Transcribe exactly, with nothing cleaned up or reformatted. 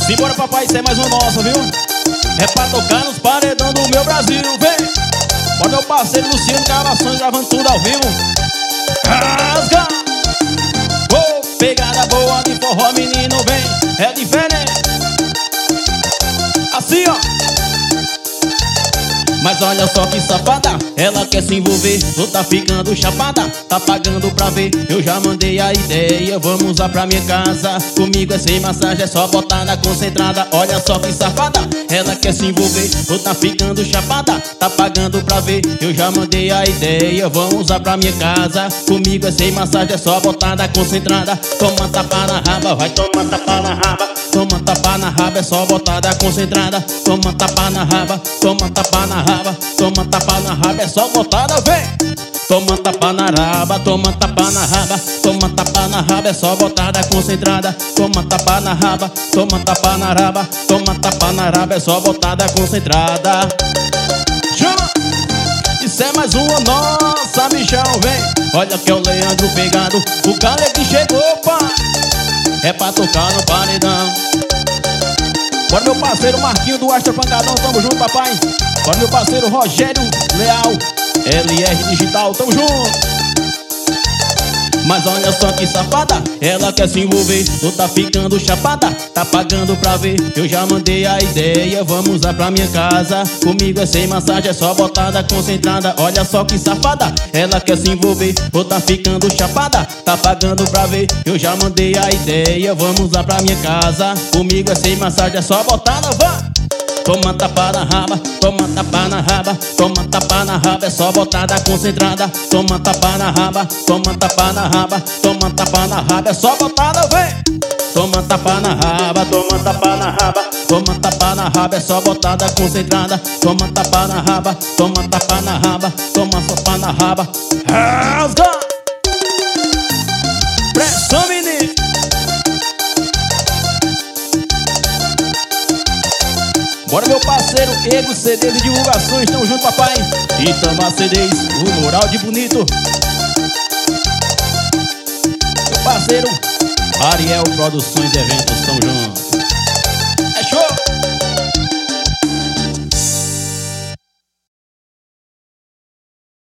Simbora, papai, isso é mais uma nossa, viu? É pra tocar nos paredão do meu Brasil, vem! Bora meu parceiro Luciano Gravações, gravando tudo ao vivo. Rasga! Oh, pegada boa de forró, menino, vem! É diferente! Assim, ó! Mas olha só que safada, ela quer se envolver, tu tá ficando chapada, tá pagando pra ver. Eu já mandei a ideia, vamos lá pra minha casa. Comigo é sem massagem, é só botar na concentrada. Olha só que safada, ela quer se envolver, tu tá ficando chapada, tá pagando pra ver. Eu já mandei a ideia, vamos lá pra minha casa. Comigo é sem massagem, é só botar na concentrada. Toma tapa na raba, vai tomar tapa na raba. Toma tapa na raba, é só botar na concentrada. Toma tapa na raba, toma tapa na raba. Toma tapa na raba, é só botada, vem! Toma tapa na raba, toma tapa na raba. Toma tapa na raba, é só botada concentrada. Toma tapa na raba, toma tapa na raba. Toma tapa na raba, é só botada concentrada. Chama! Isso é mais uma nossa, bichão, vem! Olha que é o Leandro pegado, o cara que chegou, pai! É pra tocar no paredão. Bora meu parceiro Marquinho do Astra Pancadão, tamo junto, papai. Bora meu parceiro Rogério Leal, L R Digital, tamo junto. Mas olha só que safada, ela quer se envolver, tu tá ficando chapada, tá pagando pra ver. Eu já mandei a ideia, vamos lá pra minha casa. Comigo é sem massagem, é só botada concentrada. Olha só que safada, ela quer se envolver, tu tá ficando chapada, tá pagando pra ver. Eu já mandei a ideia, vamos lá pra minha casa. Comigo é sem massagem, é só botada, vá! Toma tapa na raba, toma tapa na raba. Toma tapa na raba, é só botada concentrada. Toma tapa na raba, toma tapa na raba. Toma tapa na raba, é só botada, vem! Toma tapa na raba, toma tapa na raba. Toma tapa na raba, é só botada concentrada. Toma tapa na raba, toma tapa na raba. Toma tapa na raba. Rasga! Pressão, menino! Bora meu parceiro Ego C D de divulgações, tamo junto, papai. Itamar C Ds, o moral de bonito. Meu parceiro Ariel Produções e Eventos, tamo junto.